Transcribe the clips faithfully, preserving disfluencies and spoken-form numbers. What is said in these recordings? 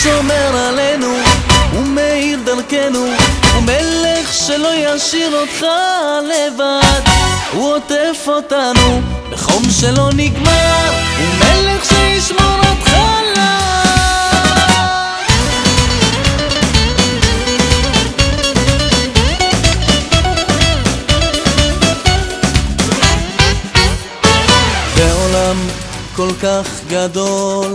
שומר עלינו, הוא מאיר דרכנו, הוא מלך שלא ישאיר אותך לבד. הוא עוטף אותנו בחום שלא נגמר, הוא מלך שישמור אותך לעד. בעולם כל כך גדול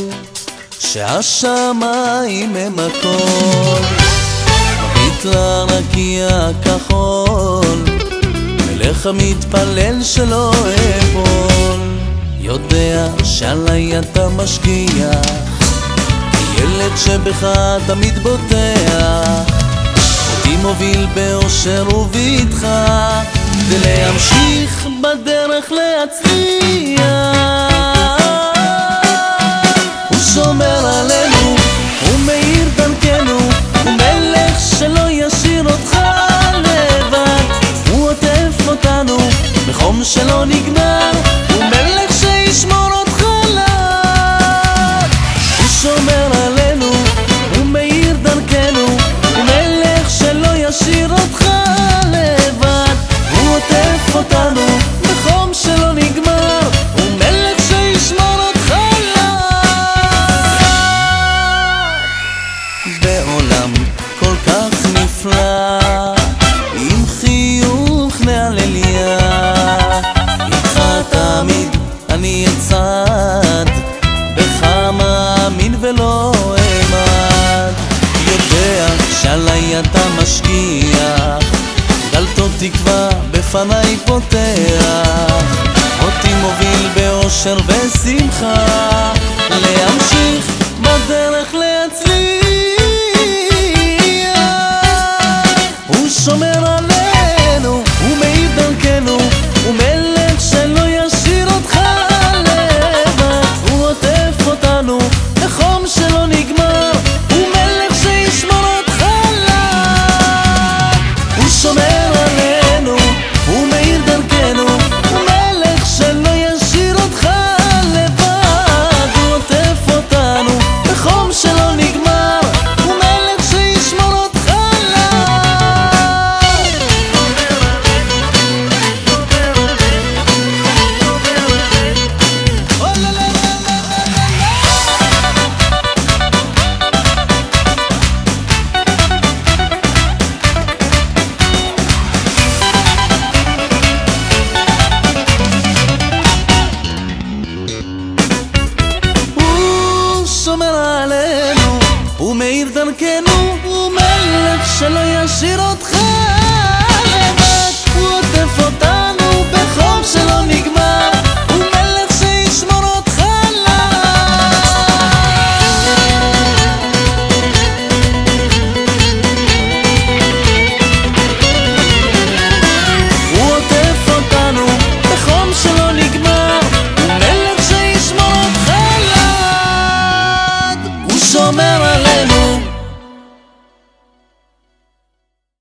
שהשמיים הם הכל, מתלה רקיע כחול, מלך המתפלל שלא אפול. יודע שעלי אתה משגיח, ילד שבך תמיד בוטח, אותי מוביל באושר ובטחה, כדי להמשיך בדרך להצליח. הוא שומר עלינו, הוא מאיר דרכנו, הוא מלך שלא ישאיר אותך לבד. הוא עוטף אותנו בחום שלא נגמר, הוא מלך שישמור אותך לעד. הוא שומר עלינו, הוא מאיר דרכנו, הוא מלך שלא ישאיר אותך לבד. הוא עוטף אותנו בחום שלא נגמר, הוא מלך שישמור אותך לעד. בעולם כל כך נפלא, עם חיוך נעלליה, איתך תמיד אני אצעד, בך מאמין ולא אמד. יודע שעלי אתה משגיח, דלתות תקווה בפניי פותח, אותי מוביל באושר ושמחה, להמשיך בדרך להצליח. הוא שומר עלינו, הוא מאיר דרכנו, הוא מלך שלא ישאיר אותך לבד. הוא עוטף אותנו בחום שלא נגמר, הוא מלך שישמור אותך לעד. הוא שומר עלינו, הוא מאיר דרכנו, הוא מלך שלא ישאיר אותך לבד. הוא עוטף אותנו בחום שלא נגמר, הוא מלך שישמור אותך לעד. הוא שומר עלינו, הוא מאיר דרכנו, הוא מלך שלא ישאיר אותך